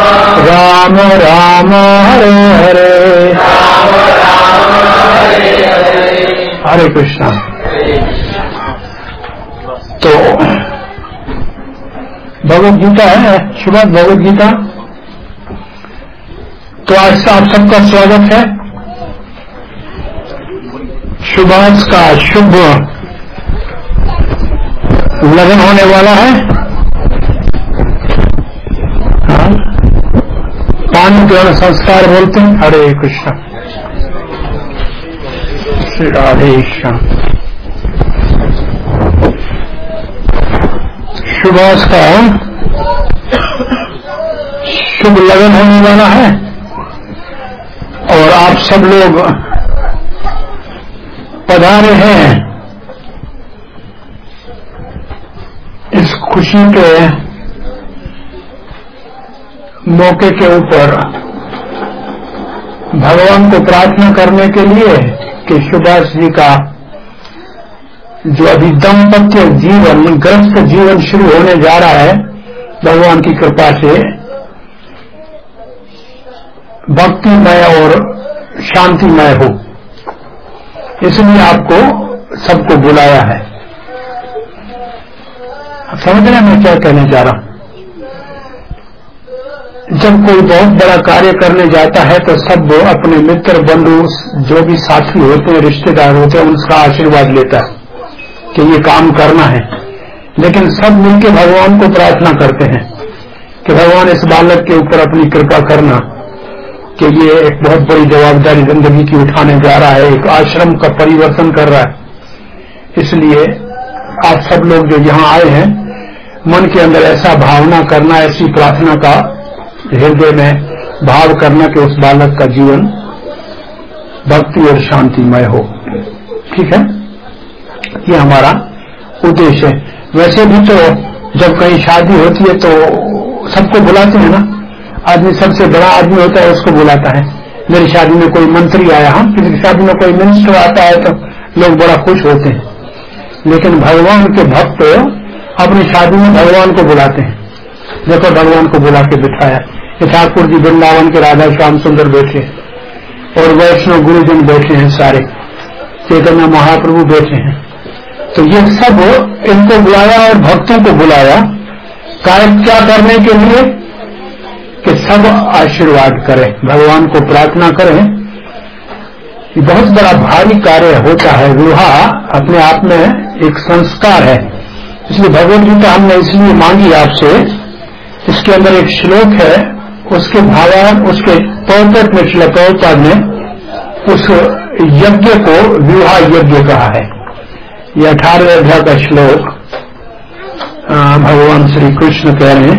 राम राम हरे हरे, हरे कृष्णा। तो भगवद गीता है, श्रीमद् भगवद गीता। तो आज से आप सबका स्वागत है। शुभांश का शुभ लगन होने वाला है। पानी ग्रहण संस्कार बोलते हैं। हरे कृष्ण, श्री राधे श्याम। शुभांश का शुभ लगन होने वाला है और आप सब लोग पधारे हैं इस खुशी के मौके के ऊपर भगवान को प्रार्थना करने के लिए कि सुभाष जी का जो अभी दाम्पत्य जीवन, गृहस्थ जीवन शुरू होने जा रहा है, भगवान की कृपा से भक्तिमय और शांतिमय हो, इसलिए आपको सबको बुलाया है। अब समझ रहे हैं मैं क्या कहने जा रहा हूं? जब कोई बहुत बड़ा कार्य करने जाता है तो सब अपने मित्र बंधु जो भी साथी होते हैं, रिश्तेदार होते हैं, उनका आशीर्वाद लेता है कि ये काम करना है। लेकिन सब मिलकर भगवान को प्रार्थना करते हैं कि भगवान इस बालक के ऊपर अपनी कृपा करना कि ये एक बहुत बड़ी जवाबदारी जिंदगी की उठाने जा रहा है, एक आश्रम का परिवर्तन कर रहा है। इसलिए आप सब लोग जो यहाँ आए हैं, मन के अंदर ऐसा भावना करना, ऐसी प्रार्थना का हृदय में भाव करना कि उस बालक का जीवन भक्ति और शांतिमय हो। ठीक है, ये हमारा उद्देश्य है। वैसे भी तो जब कहीं शादी होती है तो सबको बुलाते हैं ना। आदमी सबसे बड़ा आदमी होता है, उसको बुलाता है। मेरी शादी में कोई मंत्री आया, हम किसी शादी में कोई मिनिस्टर आता है तो लोग बड़ा खुश होते हैं। लेकिन भगवान के भक्त अपनी शादी में भगवान को बुलाते हैं। देखो भगवान को बुला के बिठाया। ठाकुर जी वृंदावन के राधा श्याम सुंदर बैठे और वैष्णव गुरुजन बैठे हैं, सारे चैतन्य महाप्रभु बैठे हैं। तो ये सब इनको बुलाया और भक्तों को बुलाया क्या करने के लिए कि सब आशीर्वाद करें, भगवान को प्रार्थना करें। ये बहुत बड़ा भारी कार्य होता है। विवाह अपने आप में एक संस्कार है, इसलिए भगवद गीता हमने इसलिए मांगी आपसे। इसके अंदर एक श्लोक है, उसके भावार्थ, उसके पौपट में श्री प्रभुपाद ने उस यज्ञ को विवाह यज्ञ कहा है। ये 18वें अध्याय का श्लोक भगवान श्री कृष्ण कह रहे हैं,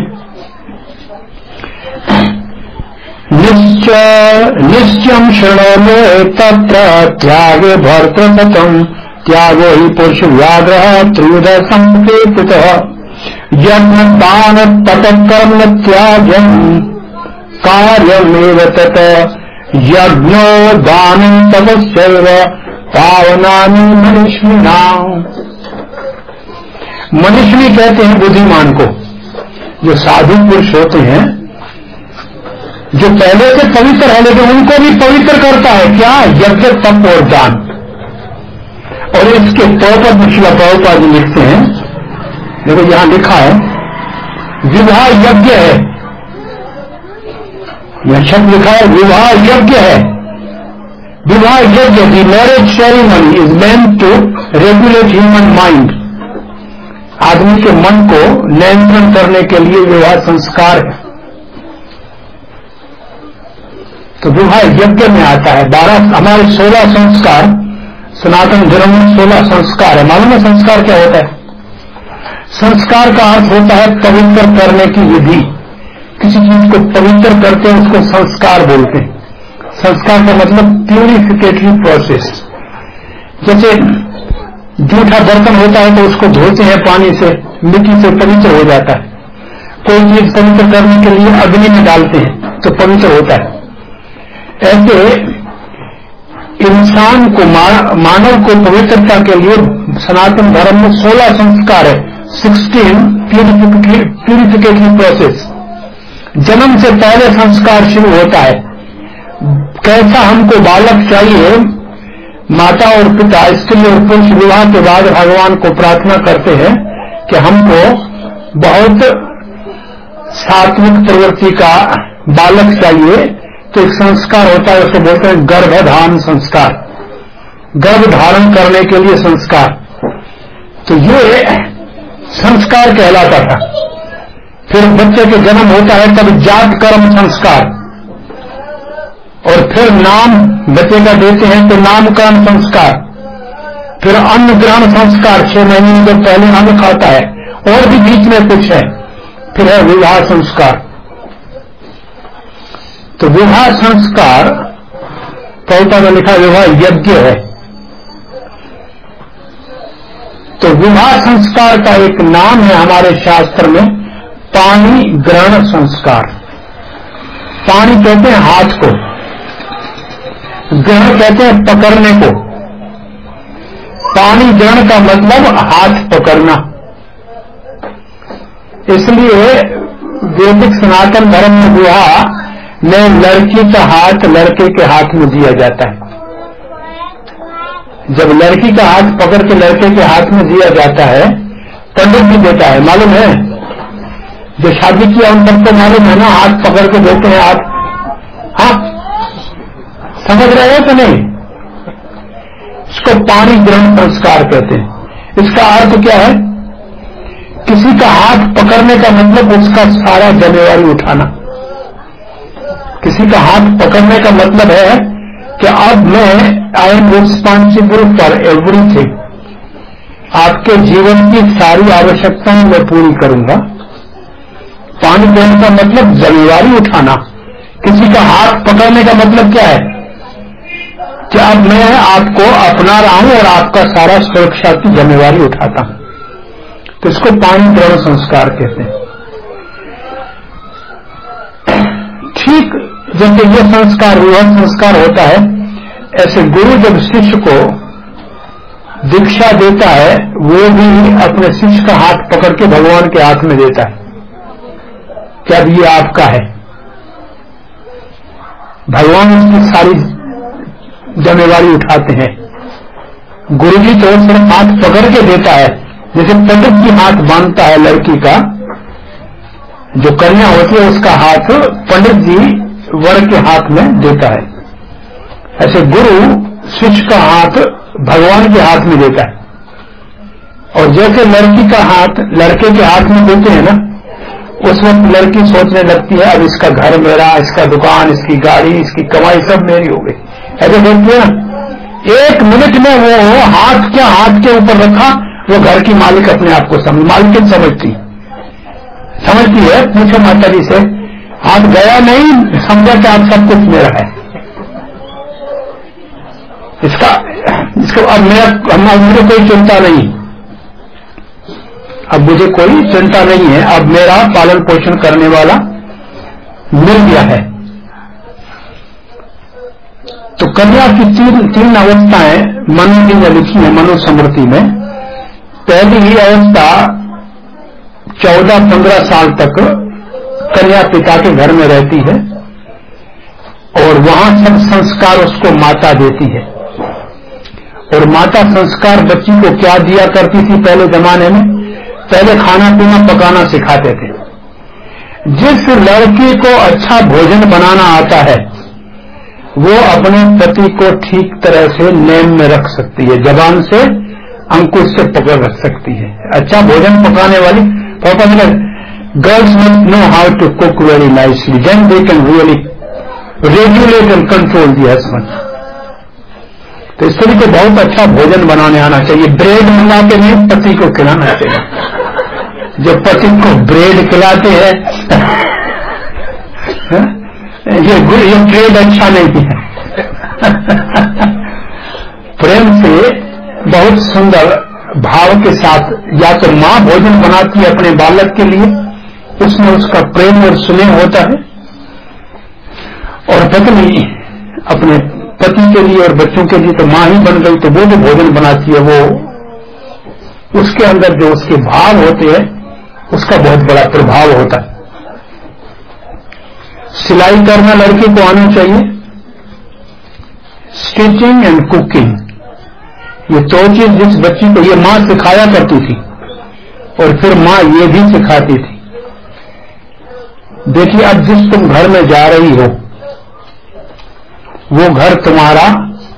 निश्चयं शृणो मे तत्र त्यागे भर्तृपतम् त्यागो हि पुरुष व्याघ्रः त्रिविध संकीर्तितः यज्ञ दान तपकर्म त्यागम् कार्यमेव तत् यज्ञो दानं तपस्यैव पावनानि मनुष्मिणाम्। मनुष्मी कहते हैं बुद्धिमान को। जो साधु पुरुष होते हैं, जो पहले से पवित्र है लेकिन उनको भी पवित्र करता है क्या? यज्ञ, तप और दान। और इसके पौपद में श्रील प्रभुपाद जी लिखते हैं, देखो यहां लिखा है विवाह यज्ञ है। यह शब्द लिखा है विवाह यज्ञ है। विवाह यज्ञ, the marriage ceremony is meant to regulate human mind. आदमी के मन को नियंत्रण करने के लिए विवाह संस्कार है। तो विवाह यज्ञ में आता है। 12 हमारे 16 संस्कार, सनातन धर्म में 16 संस्कार है। मालूम है संस्कार क्या होता है? संस्कार का अर्थ होता है पवित्र करने की विधि। किसी चीज को पवित्र करते हैं उसको संस्कार बोलते हैं। संस्कार का मतलब प्यूरिफिकेटरी प्रोसेस। जैसे जूठा बर्तन होता है तो उसको धोते हैं पानी से, मिट्टी से पवित्र हो जाता है। कोई चीज पवित्र करने के लिए अग्नि में डालते हैं तो पवित्र होता है। ऐसे इंसान को, मानव को पवित्रता के लिए सनातन धर्म में 16 संस्कार है, 16 प्यूरिफिकेटरी प्रोसेस। जन्म से पहले संस्कार शुरू होता है। कैसा हमको बालक चाहिए, माता और पिता स्त्री और पुरुष विवाह के बाद भगवान को प्रार्थना करते हैं कि हमको बहुत सात्विक प्रवृत्ति का बालक चाहिए। तो एक संस्कार होता है, उसे बोलते हैं गर्भधारण संस्कार, गर्भ धारण करने के लिए संस्कार। तो ये संस्कार कहलाता था। फिर बच्चे के जन्म होता है तब जात कर्म संस्कार, और फिर नाम बच्चे का देते हैं तो नामकरण संस्कार, फिर अन्न ग्रहण संस्कार, 6 महीने में जब पहले अन्न खाता है, और भी बीच में कुछ है, फिर है विवाह संस्कार। तो विवाह संस्कार प्रभुपाद में लिखा विवाह यज्ञ है। तो विवाह संस्कार का एक नाम है हमारे शास्त्र में पाणी ग्रहण संस्कार। पाणी कहते हैं हाथ को, ग्रहण कहते हैं पकड़ने को। पाणी ग्रहण का मतलब हाथ पकड़ना। इसलिए वैदिक सनातन धर्म में विवाह में लड़की का हाथ लड़के के हाथ में दिया जाता है। जब लड़की का हाथ पकड़ के लड़के के हाथ में दिया जाता है, पंडित भी देता है, मालूम है? जो शादी किया उन सबको मालूम है ना, हाथ पकड़ के देते हैं आप। हाँ, समझ रहे हो कि नहीं? इसको पाणी ग्रहण संस्कार कहते हैं। इसका अर्थ क्या है? किसी का हाथ पकड़ने का मतलब उसका सारा जिम्मेवारी उठाना। किसी का हाथ पकड़ने का मतलब है कि अब मैं I am responsible for everything. आपके जीवन की सारी आवश्यकताएं मैं पूरी करूंगा। पानी देने का मतलब जिम्मेवारी उठाना। किसी का हाथ पकड़ने का मतलब क्या है? कि अब मैं आपको अपना रहा हूं और आपका सारा सुरक्षा की जिम्मेवारी उठाता हूं। तो इसको पाणी ग्रहण संस्कार कहते हैं। ठीक जैसे ये संस्कार विवाह संस्कार होता है, ऐसे गुरु जब शिष्य को दीक्षा देता है, वो भी अपने शिष्य का हाथ पकड़ के भगवान के हाथ में देता है कि अब ये आपका है। भगवान उसकी सारी जिम्मेवारी उठाते हैं। गुरु जी तो सिर्फ हाथ पकड़ के देता है, जैसे पंडित की हाथ बांधता है लड़की का, जो कन्या होती है उसका हाथ पंडित जी वर के हाथ में देता है। ऐसे गुरु शिष्य का हाथ भगवान के हाथ में देता है। और जैसे लड़की का हाथ लड़के के हाथ में देते हैं ना, उस वक्त लड़की सोचने लगती है अब इसका घर मेरा, इसका दुकान, इसकी गाड़ी, इसकी कमाई सब मेरी हो गई। ऐसे बोलती है ना। 1 मिनट में वो हाथ क्या हाथ के ऊपर रखा, वो घर की मालिक अपने आप को मालिकिन समझती है। पूछो माता जी से, हाथ गया नहीं, समझा कि आप सब कुछ मेरा है। इसको अब मुझे कोई चिंता नहीं, अब मुझे कोई चिंता नहीं है, अब मेरा पालन पोषण करने वाला मिल गया है। तो कन्या की तीन अवस्थाएं मनु जी ने लिखी है मनुस्मृति में। पहली ही अवस्था 14-15 साल तक कन्या पिता के घर में रहती है और वहां सब संस्कार उसको माता देती है। और माता संस्कार बच्ची को क्या दिया करती थी पहले जमाने में? पहले खाना पीना पकाना सिखाते थे। जिस लड़की को अच्छा भोजन बनाना आता है वो अपने पति को ठीक तरह से नेम में रख सकती है, जबान से अंकुश से पकड़ रख सकती है। अच्छा भोजन पकाने वाली girls must know how to cook very nicely, then they can really regulate and control the husband. तो इस तरीके बहुत अच्छा भोजन बनाने आना चाहिए। ब्रेड मंगा के नहीं, पति को खिलाना चाहिए। जो पति को ब्रेड खिलाते हैं ये ट्रेड अच्छा नहीं है। प्रेम से बहुत सुंदर भाव के साथ या तो मां भोजन बनाती है अपने बालक के लिए, उसमें उसका प्रेम और स्नेह होता है, और पत्नी अपने पति के लिए और बच्चों के लिए तो मां ही बन गई, तो वो जो भोजन बनाती है वो उसके अंदर जो उसके भाव होते हैं उसका बहुत बड़ा प्रभाव होता है। सिलाई करना लड़की को आना चाहिए, स्टिचिंग एंड कुकिंग, ये दो चीज जिस बच्ची को ये मां सिखाया करती थी और फिर मां ये भी सिखाती थी। देखिए अब जिस तुम घर में जा रही हो वो घर तुम्हारा,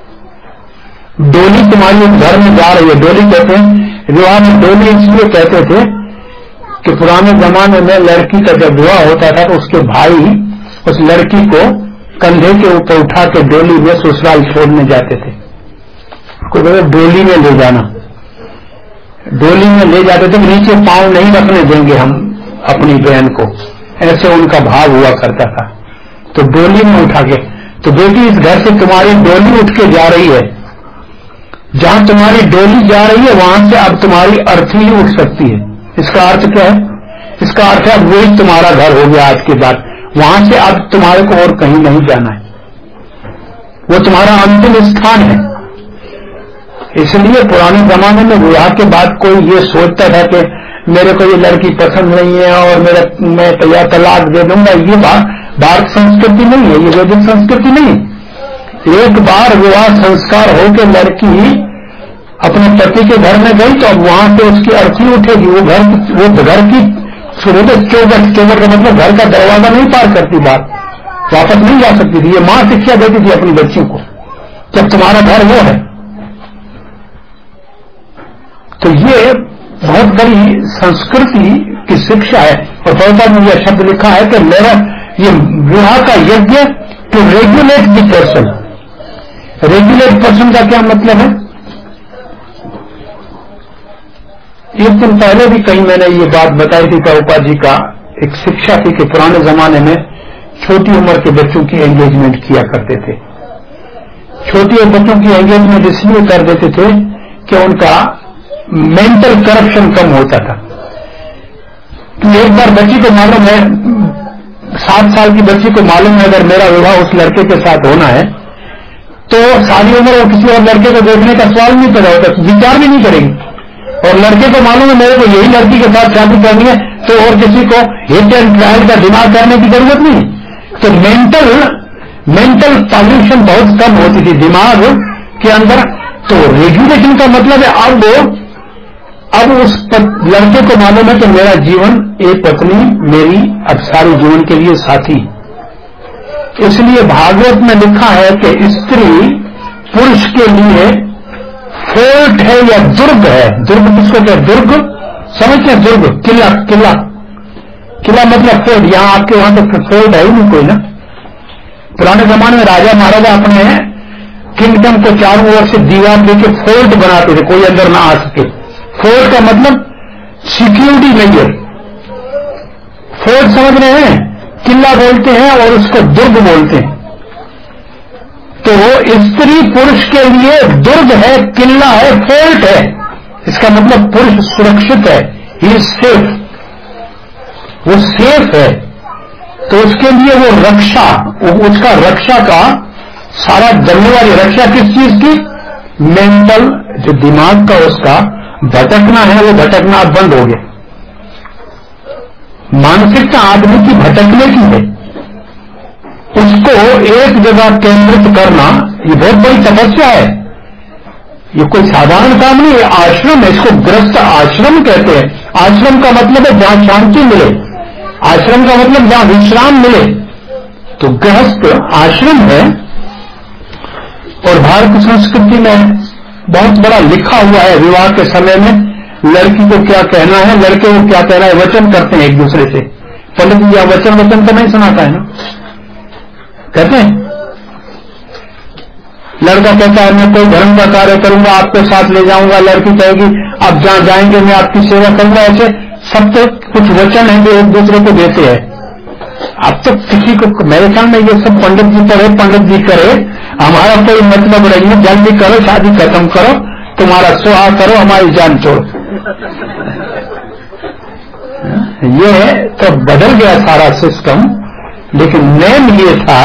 डोली तुम्हारी उस घर में जा रही है। डोली कहते हैं, विवाह में डोली इसलिए कहते थे कि पुराने जमाने में लड़की का जब विवाह होता था तो उसके भाई उस लड़की को कंधे के ऊपर उठा के डोली में ससुराल छोड़ने जाते थे। कोई बोले डोली में ले जाना, डोली में ले जाते थे, नीचे पांव नहीं रखने देंगे हम अपनी बहन को, ऐसे उनका भाव हुआ करता था। तो डोली में उठा के, तो बेटी इस घर से तुम्हारी डोली उठ के जा रही है, जहां तुम्हारी डोली जा रही है वहां से अब तुम्हारी अर्थी ही उठ सकती है। इसका अर्थ क्या है? इसका अर्थ है अब वही तुम्हारा घर हो गया आज के बाद, वहां से अब तुम्हारे को और कहीं नहीं जाना है, वो तुम्हारा अंतिम स्थान है। इसलिए पुराने जमाने में विवाह के बाद कोई ये सोचता था कि मेरे को ये लड़की पसंद नहीं है और मैं तलाक दे दूंगा, ये भारत संस्कृति नहीं है, ये वैदिक संस्कृति नहीं है। एक बार विवाह संस्कार हो के लड़की अपने पति के घर में गई तो अब वहां से उसकी अर्थी उठेगी, वो घर की चौबट का मतलब घर का दरवाजा नहीं पार करती, बात वापस नहीं जा सकती थी। ये मां शिक्षा देती थी अपनी बच्चियों को, जब तुम्हारा घर वो है। तो ये बहुत बड़ी संस्कृति की शिक्षा है। और प्रभुपाद ने यह शब्द लिखा है कि मेरा ये विवाह का यज्ञ to regulate the person. Regulate person का क्या मतलब है? एक दिन पहले भी कहीं मैंने ये बात बताई थी, प्रभुपाद जी का एक शिक्षा थी कि पुराने जमाने में छोटी उम्र के बच्चों की एंगेजमेंट किया करते थे। छोटी बच्चों की एंगेजमेंट इसलिए कर देते थे कि उनका मेंटल करप्शन कम होता था। तो एक बार बच्ची को मालूम है, 7 साल की बच्ची को मालूम है अगर मेरा विवाह उस लड़के के साथ होना है तो सारी उम्र वो किसी और लड़के को देखने का सवाल नहीं पैदा होता, विचार भी नहीं करेंगे। और लड़के को मालूम है मेरे को यही लड़की के साथ शादी करनी है तो और किसी को हिट एंड ट्रायल का दिमाग करने की जरूरत नहीं। तो मेंटल पॉल्यूशन बहुत कम होती थी दिमाग के अंदर। तो रेगुलेशन का मतलब है अब उस लड़के को मालूम है कि मेरा जीवन एक पत्नी मेरी अब सारे जीवन के लिए साथी। इसलिए भागवत में लिखा है कि स्त्री पुरुष के लिए फोर्ट है या दुर्ग है। दुर्ग किसको कहते? दुर्ग समझते हैं? दुर्ग किला, किला, किला मतलब फोर्ट। यहां आपके वहां तो फोर्ट है ही नहीं कोई ना। पुराने जमाने में राजा महाराजा अपने किंगडम को चारों ओर से दीवार देके फोर्ट बनाते थे, कोई अंदर ना आ सके। फोर्ट का मतलब सिक्योरिटी लेयर। फोर्ट समझ रहे हैं? किला बोलते हैं और उसको दुर्ग बोलते हैं। तो स्त्री पुरुष के लिए दुर्ग है, किला है, फोर्ट है। इसका मतलब पुरुष सुरक्षित है, ही इज सेफ, वो सेफ है। तो उसके लिए वो रक्षा, उसका रक्षा का सारा जिम्मेवारी। रक्षा किस चीज की? मेंटल, जो दिमाग का उसका भटकना है वो भटकना अब बंद हो गया। मानसिकता आदमी की भटकने की है, उसको एक जगह केंद्रित करना ये बहुत बड़ी तपस्या है। ये कोई साधारण काम नहीं है। आश्रम है, इसको गृहस्थ आश्रम कहते हैं। आश्रम का मतलब है जहां शांति मिले, आश्रम का मतलब जहां विश्राम मिले। तो गृहस्थ आश्रम है। और भारतीय संस्कृति में बहुत बड़ा लिखा हुआ है विवाह के समय में लड़की को क्या कहना है, लड़के को क्या कहना है। वचन करते हैं एक दूसरे से। पंडित जी वचन तो नहीं सुनाता है ना, कहते हैं। लड़का कहता है मैं कोई धर्म का कार्य करूंगा, आपको साथ ले जाऊंगा। लड़की कहेगी आप जहां जाएंगे मैं आपकी सेवा करूंगा। ऐसे सब तो कुछ वचन है जो एक दूसरे को देते हैं। अब तो किसी को, मेरे ख्याल में ये सब पंडित जी करे, पंडित जी करे, हमारा कोई मतलब नहीं है। जल्दी करो, शादी खत्म करो, तुम्हारा सुहा करो, हमारी जान छोड़ो। ये तो बदल गया सारा सिस्टम। लेकिन नेम ये था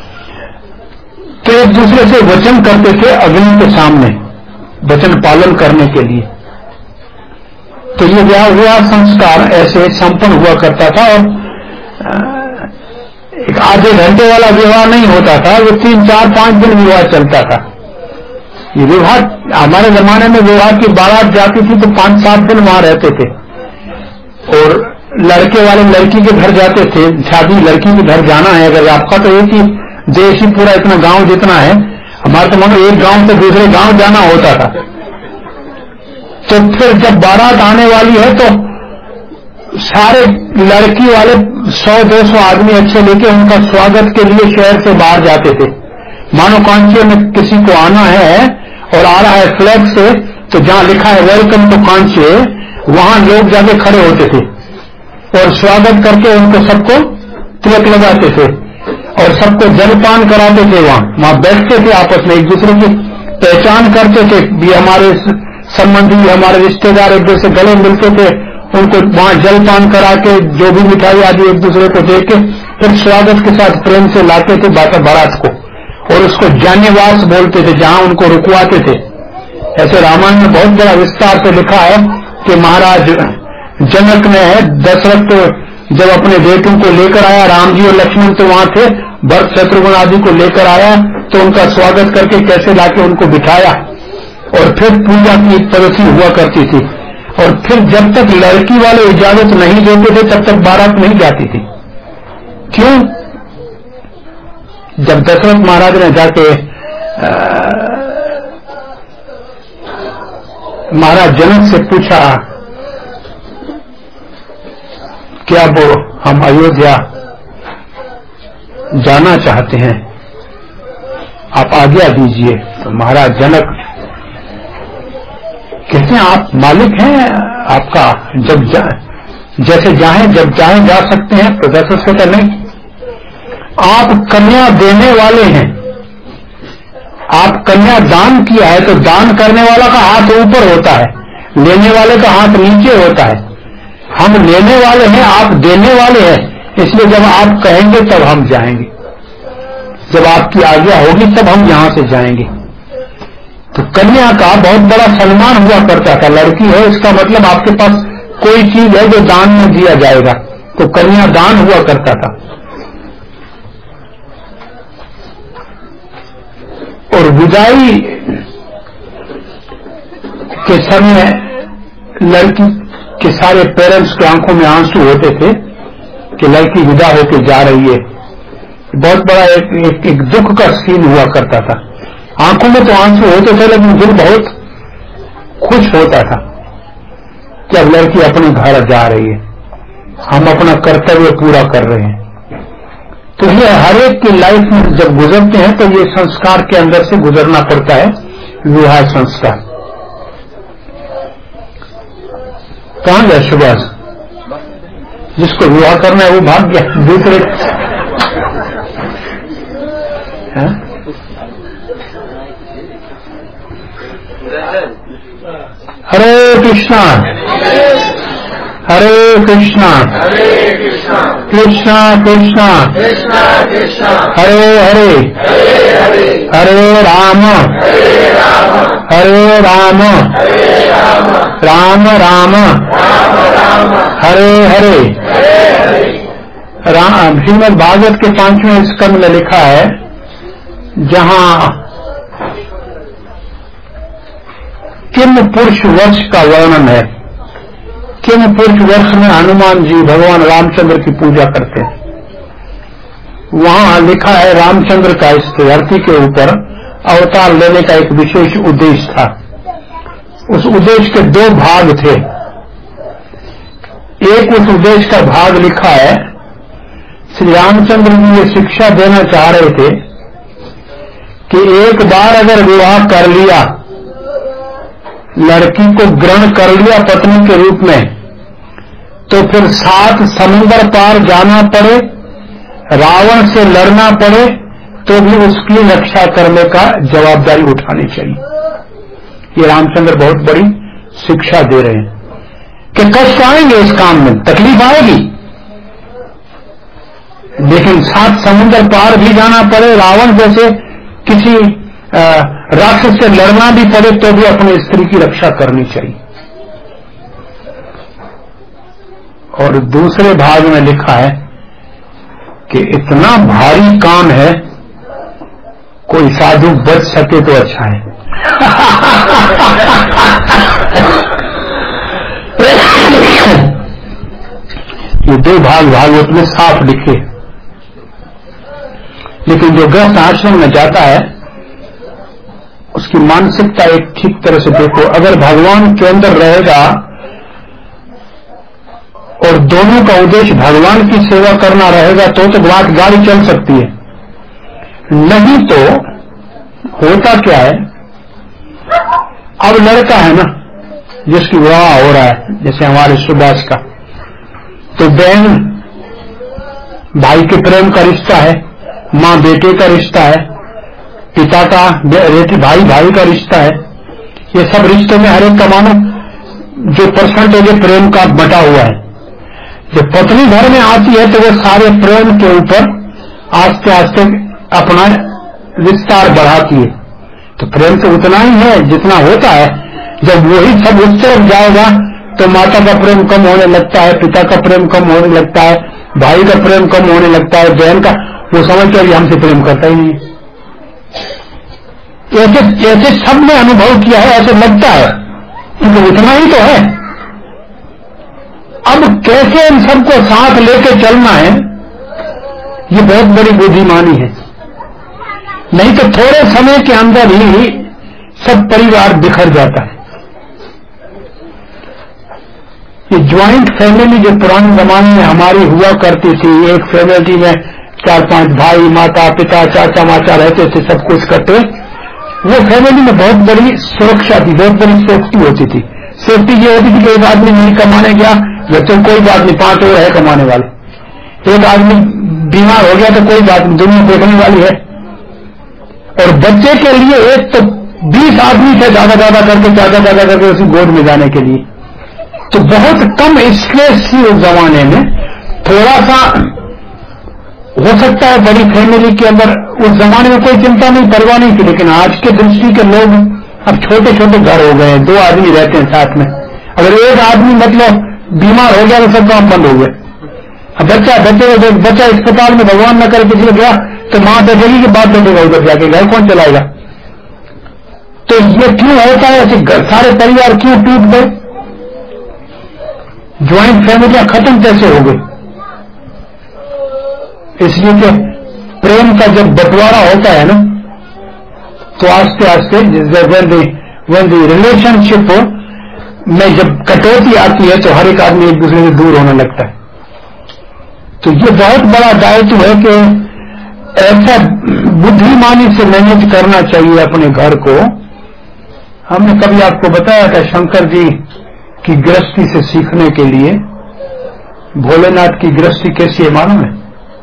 कि एक दूसरे से वचन करते थे अग्नि के सामने, वचन पालन करने के लिए। तो ये विवाह संस्कार ऐसे संपन्न हुआ करता था। और एक आधे घंटे वाला विवाह नहीं होता था, वो 3, 4, 5 दिन विवाह चलता था। ये विवाह हमारे जमाने में विवाह की बारात जाती थी तो 5-7 दिन वहां रहते थे, और लड़के वाले लड़की के घर जाते थे। शादी लड़की के घर जाना है, अगर आपका तो एक ही देश ही पूरा इतना गांव जितना है, हमारा तो मानो एक गांव से दूसरे गांव जाना होता था। तो फिर जब बारात आने वाली है तो सारे लड़की वाले 100-200 आदमी अच्छे लेके उनका स्वागत के लिए शहर से बाहर जाते थे। मानो कांचे में किसी को आना है और आ रहा है फ्लैग से, तो जहां लिखा है वेलकम टू कांचे, वहां लोग जाके खड़े होते थे और स्वागत करके उनको सबको तिलक लगाते थे और सबको जलपान कराते थे। वहां बैठते थे, आपस में एक दूसरे की पहचान करते थे, भी हमारे संबंधी हमारे रिश्तेदार एक दूसरे गले मिलते थे, उनको वहां जलपान करा के जो भी मिठाई आदि एक दूसरे को दे के फिर स्वागत के साथ प्रेम से लाते थे बारात को, और उसको जानेवास बोलते थे, जहां उनको रुकवाते थे। ऐसे रामायण में बहुत बड़ा विस्तार से लिखा है कि महाराज जनक ने दशरथ जब अपने बेटों को लेकर आया, राम जी और लक्ष्मण तो वहां थे, भरत शत्रुघ्न आदि को लेकर आया तो उनका स्वागत करके कैसे लाके उनको बिठाया, और फिर पूजा की पद्धति हुआ करती थी। और फिर जब तक लड़की वाले इजाजत नहीं देते थे तब तक बारात नहीं जाती थी। क्यों? जब दशरथ महाराज ने जाके महाराज जनक से पूछा कि अब हम अयोध्या जाना चाहते हैं, आप आज्ञा दीजिए, तो महाराज जनक कहते हैं आप मालिक हैं आपका, जब जैसे चाहें जब चाहें जा सकते हैं। तो दशरथ कहता नहीं, आप कन्या देने वाले हैं, आप कन्या दान किया है तो दान करने वाला का हाथ ऊपर होता है, लेने वाले का हाथ नीचे होता है। हम लेने वाले हैं, आप देने वाले हैं, इसलिए जब आप कहेंगे तब हम जाएंगे, जब आपकी आज्ञा होगी तब हम यहां से जाएंगे। तो कन्या का बहुत बड़ा सम्मान हुआ करता था। लड़की है इसका मतलब आपके पास कोई चीज है जो दान में दिया जाएगा, तो कन्या दान हुआ करता था। और विदाई के समय लड़की के सारे पेरेंट्स की आंखों में आंसू होते थे कि लड़की विदा होकर जा रही है। बहुत बड़ा एक दुख का सीन हुआ करता था। आंखों में तो आंसू होते थे लेकिन दिल बहुत खुश होता था कि अब लड़की अपने घर जा रही है, हम अपना कर्तव्य पूरा कर रहे हैं। तो ये हर एक की लाइफ में जब गुजरते हैं तो ये संस्कार के अंदर से गुजरना पड़ता है, विवाह संस्कार। कहां गया सुभाष? जिसको विवाह करना है वो भाग गया दूसरे। हरे कृष्णा हरे कृष्णा कृष्णा कृष्णा हरे हरे हरे राम हरे राम राम राम हरे हरे। श्रीमद् भागवत के 5वें स्कंद में लिखा है, जहां किम पुरुष वर्ष का वर्णन है। किम पुरुष वर्ष में हनुमान जी भगवान रामचंद्र की पूजा करते हैं। वहां लिखा है रामचंद्र का इस धरती के ऊपर अवतार लेने का एक विशेष उद्देश्य था। उस उद्देश्य के 2 भाग थे। एक उस उद्देश्य का भाग लिखा है, श्री रामचंद्र जी ये शिक्षा देना चाह रहे थे कि एक बार अगर विवाह कर लिया, लड़की को ग्रहण कर लिया पत्नी के रूप में, तो फिर 7 समुद्र पार जाना पड़े, रावण से लड़ना पड़े, तो भी उसकी रक्षा करने का जवाबदारी उठानी चाहिए। ये रामचंद्र बहुत बड़ी शिक्षा दे रहे हैं कि कष्ट आएंगे इस काम में, तकलीफ आएगी, लेकिन 7 समुद्र पार भी जाना पड़े, रावण जैसे किसी राक्षस से लड़ना भी पड़े, तो भी अपनी स्त्री की रक्षा करनी चाहिए। और दूसरे भाग में लिखा है कि इतना भारी काम है, कोई साधु बच सके तो अच्छा है। ये 2 भाग भागवत में साफ लिखे। लेकिन जो गृहस्थ आश्रम में जाता है उसकी मानसिकता एक ठीक तरह से देखो। अगर भगवान के अंदर रहेगा और दोनों का उद्देश्य भगवान की सेवा करना रहेगा तो गाड़ी चल सकती है। नहीं तो होता क्या है, अब लड़का है ना जिसकी विवाह हो रहा है, जैसे हमारे सुभाष का, तो बहन भाई के प्रेम का रिश्ता है, माँ बेटे का रिश्ता है, पिता का भाई भाई का रिश्ता है। ये सब रिश्ते में हर एक का मानो जो परसेंटेज प्रेम का बटा हुआ है। जब पत्नी घर में आती है तो वो सारे प्रेम के ऊपर आस्ते आस्ते अपना विस्तार बढ़ाती है। तो प्रेम तो उतना ही है जितना होता है। जब वही सब उस तरफ जाएगा तो माता का प्रेम कम होने लगता है, पिता का प्रेम कम होने लगता है, भाई का प्रेम कम होने लगता है, बहन का, वो समझता है हमसे प्रेम करता ही नहीं। ऐसे सबने अनुभव किया है, ऐसे लगता है क्योंकि उतना ही तो है। अब कैसे इन सबको साथ लेके चलना है, ये बहुत बड़ी बुद्धिमानी है। नहीं तो थोड़े समय के अंदर ही सब परिवार बिखर जाता है। ये ज्वाइंट फैमिली जो पुराने जमाने में हमारी हुआ करती थी, एक फैमिली में 4-5 भाई, माता पिता, चाचा माचा रहते थे, सब कुछ करते, वो फैमिली में बहुत बड़ी सुरक्षा थी, बहुत बड़ी सेफ्टी होती थी। सेफ्टी ये होती थी कि एक आदमी नहीं कमाने गया या तो कोई बात नहीं, 5 और है कमाने वाले। एक आदमी बीमार हो गया तो कोई बात नहीं, दुनिया देखने वाली है। और बच्चे के लिए एक तो 20 आदमी थे ज्यादा करके उसी गोद में जाने के लिए। तो बहुत कम स्ट्रेस थी उस जमाने में। थोड़ा सा हो सकता है बड़ी फैमिली के अंदर उस जमाने में कोई चिंता नहीं, परवाह नहीं थी। लेकिन आज के दृष्टि के लोग अब छोटे छोटे घर हो गए हैं, 2 आदमी रहते हैं साथ में। अगर एक आदमी मतलब बीमार हो गया तो सब काम बंद हो गया। अब बच्चा अस्पताल में भगवान न करे किसी को गया तो मां बैठेगी कि बाप बैठेगा उधर जाके, घर कौन चलाएगा? तो ये क्यों होता है? ऐसे सारे परिवार क्यों टूट गए? ज्वाइंट फैमिलियां खत्म कैसे हो गई? इसलिए कि प्रेम का जब बंटवारा होता है ना, तो आस्ते आस्ते when the रिलेशनशिप में जब कटौती आती है तो हर एक आदमी एक दूसरे से दूर होने लगता है। तो ये बहुत बड़ा दायित्व है कि ऐसा बुद्धिमानी से मैनेज करना चाहिए अपने घर को। हमने कभी आपको बताया था शंकर जी की गृहस्थी से सीखने के लिए भोलेनाथ की गृहस्थी कैसी है मालूम है?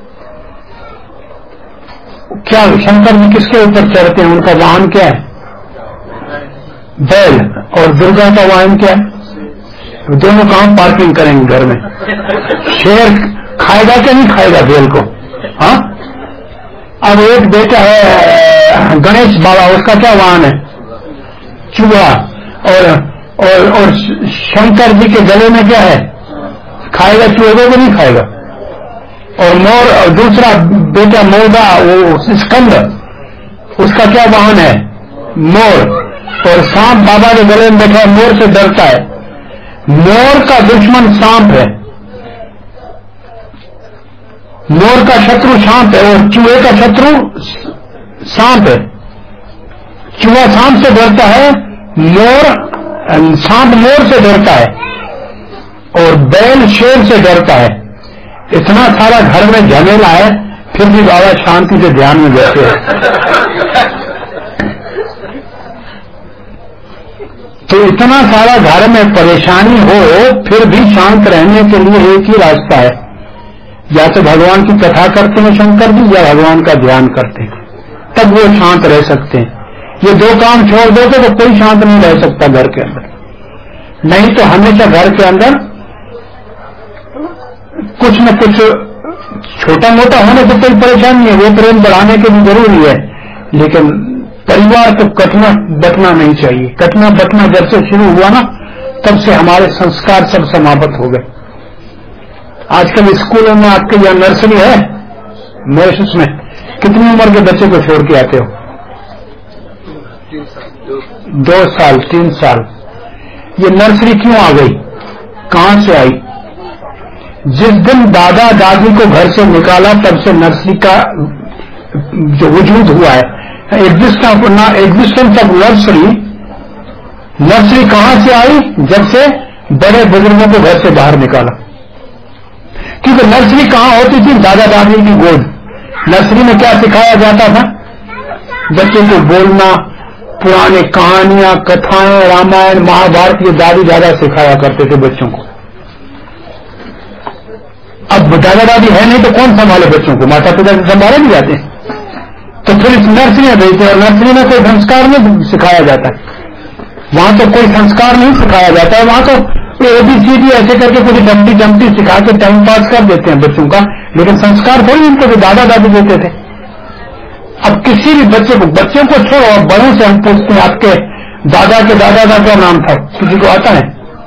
क्या शंकर जी किसके ऊपर चढ़ते हैं? उनका वाहन क्या है? बैल। और दुर्गा का वाहन क्या है? दोनों काम पार्किंग करेंगे घर में। शेर खाएगा क्या नहीं खाएगा बैल को? हाँ। अब एक बेटा है गणेश बाबा, उसका क्या वाहन है? चूहा। और शंकर जी के गले में क्या है? खाएगा चूहे को नहीं खाएगा। और मोर, और दूसरा बेटा मोरगा, वो स्कंद, उसका क्या वाहन है? मोर। और सांप बाबा के गले में बैठा है, मोर से डरता है। मोर का दुश्मन सांप है, मोर का शत्रु सांप है, और चूहे का शत्रु सांप है। चूहा सांप से डरता है, सांप मोर से डरता है, और बैल शेर से डरता है। इतना सारा घर में झमेला है, फिर भी बाबा शांति से ध्यान में बैठे हैं। तो इतना सारा घर में परेशानी हो, फिर भी शांत रहने के लिए एक ही रास्ता है, या तो भगवान की कथा करते हैं शंकर जी, या भगवान का ध्यान करते हैं, तब वो शांत रह सकते हैं। ये 2 काम छोड़ दोगे तो कोई शांत नहीं रह सकता घर के अंदर। नहीं तो हमेशा घर के अंदर कुछ न कुछ छोटा मोटा होने से कोई परेशानी नहीं है, वो प्रेम बढ़ाने के भी जरूरी है। लेकिन परिवार को कटना बटना नहीं चाहिए। कटना बटना जब से शुरू हुआ ना, तब से हमारे संस्कार सब समाप्त हो गए। आजकल स्कूलों में आपके यहाँ नर्सरी है, मॉरिशस में कितनी उम्र के बच्चे को छोड़ के आते हो? 2 साल 3 साल। ये नर्सरी क्यों आ गई, कहां से आई? जिस दिन दादा दादी को घर से निकाला तब से नर्सरी का जो वजूद हुआ है, एग्जिस्टेंस ऑफ नर्सरी कहां से आई? जब से बड़े बुजुर्गों को घर से बाहर निकाला। क्योंकि नर्सरी कहां होती थी? दादा दादी की गोद। नर्सरी में क्या सिखाया जाता था? बच्चे को बोलना, पुराने कहानियां, कथाएं, रामायण, महाभारत, ये दादी दादा सिखाया करते थे बच्चों को। अब दादा दादी है नहीं तो कौन संभाले बच्चों को? माता पिता से संभाले नहीं जाते, तो फिर इस नर्सरी में भेजते। और नर्सरी में कोई संस्कार नहीं सिखाया जाता, वहां तो कोई संस्कार नहीं सिखाया जाता है। वहां तो ABCD ऐसे करके कुछ डमटी डमटी सिखा के टाइम पास कर देते हैं बच्चों का, लेकिन संस्कार थोड़ी इनको भी दादा दादी देते थे। अब किसी भी बच्चों को छोड़ो, अब बड़ों से हम पूछते हैं आपके दादा के दादा का क्या नाम था? किसी को आता है?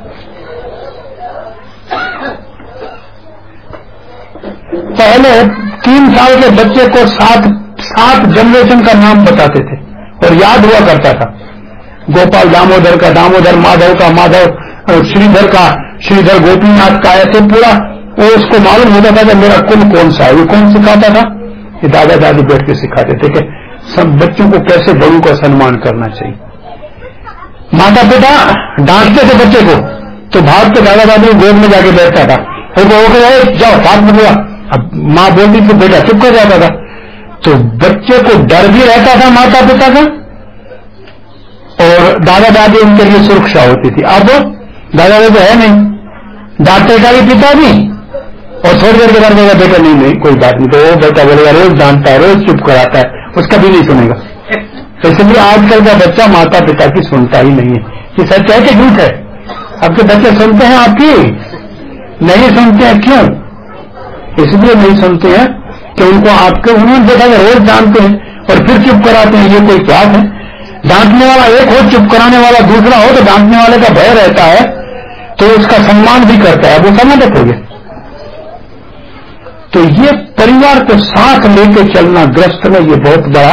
पहले 3 साल के बच्चे को 7 जनरेशन का नाम बताते थे और याद हुआ करता था। गोपाल दामोदर का दामोदर, माधव का माधव, श्रीधर का श्रीधर, गोपीनाथ का, ऐसे पूरा वो उसको मालूम होता था कि मेरा कुल कौन सा है। ये कौन सिखाता था? ये दादा दादी बैठ के सिखाते थे कि सब बच्चों को कैसे बड़ों का सम्मान करना चाहिए। माता पिता डांटते थे बच्चे को तो भाग के दादा दादी गोद में जाके बैठता था, फिर वो कहे जाओ हाथ में हुआ। अब माँ बोलती थी बेटा चुप कर जाता था, तो बच्चे को डर भी रहता था माता पिता का और दादा दादी उनके लिए सुरक्षा होती थी। अब दादा दादी है नहीं, डांटेगा भी पिता भी और थोड़ी देर के बाद बोलेगा बेटा नहीं कोई बात नहीं, तो वो बेटा बोलेगा रोज डांटता है, रोज चुप कराता है, उसका भी नहीं सुनेगा। इसलिए आजकल का बच्चा माता पिता की सुनता ही नहीं है। ये सच है कि झूठ है? आपके बच्चे सुनते हैं आपकी? नहीं सुनते हैं। क्यों? इसलिए नहीं सुनते हैं कि उन्होंने देखा कि रोज डांटते हैं और फिर चुप कराते हैं। ये कोई बात है? डांटने वाला एक हो, चुप कराने वाला दूसरा हो, तो डांटने वाले का भय रहता है तो उसका सम्मान भी करता है। वो समझ हो गया। तो ये परिवार को साथ लेके चलना गृहस्थ में ये बहुत बड़ा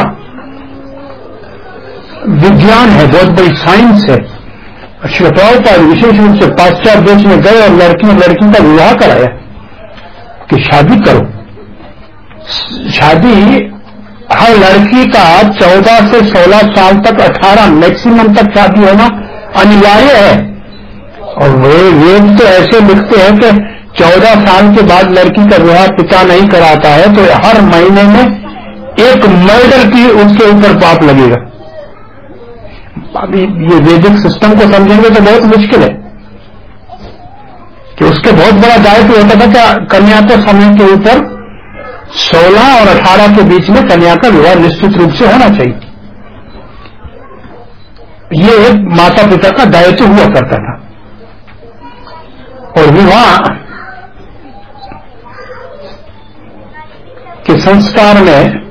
विज्ञान है, बहुत बड़ी साइंस है। श्री प्रभुपाद विशेष रूप से पाश्चात्य देश में गए और लड़की का विवाह कराया कि शादी करो। शादी हर लड़की का 14 से 16 साल तक, 18 मैक्सिमम तक शादी होना अनिवार्य है। और वेद तो ऐसे लिखते हैं कि 14 साल के बाद लड़की का विवाह पिता नहीं कराता है तो हर महीने में एक मर्डर की उसके ऊपर पाप लगेगा। अभी ये वैदिक सिस्टम को समझेंगे तो बहुत मुश्किल है कि उसके बहुत बड़ा दायित्व होता था कि कन्या को समय के ऊपर 16 और 18 के बीच में कन्या का विवाह निश्चित रूप से होना चाहिए। ये माता पिता का दायित्व हुआ करता था। और विवाह के संस्कार में